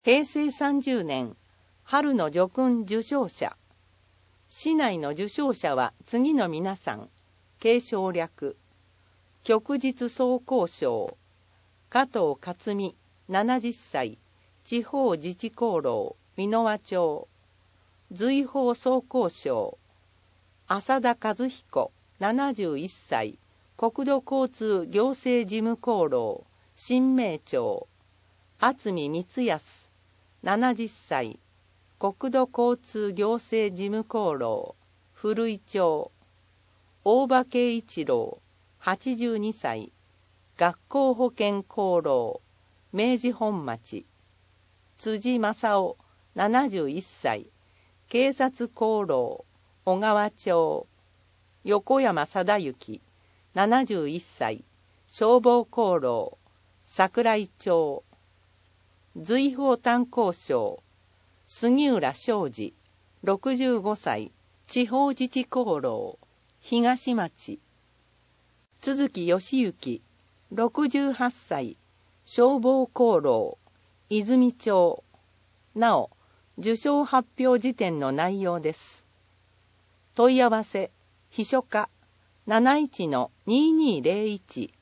平成30年、春の叙勲受章者。市内の受章者は次の皆さん。継承略。旭日総工賞。加藤克美、70歳。地方自治功労、美濃和町。随宝総工賞。浅田和彦、71歳。国土交通行政事務功労、新名町。渥美光康、70歳。国土交通行政事務功労、古井町。大場慶一郎、82歳。学校保健功労、明治本町。辻正夫、71歳。警察功労、小川町。横山貞之、71歳。消防功労、桜井町。随宝炭鉱賞、杉浦昌司、65歳。地方自治功労、東町。都築義行、68歳。消防功労、泉町。なお、受章発表時点の内容です。問い合わせ、秘書課 71-2201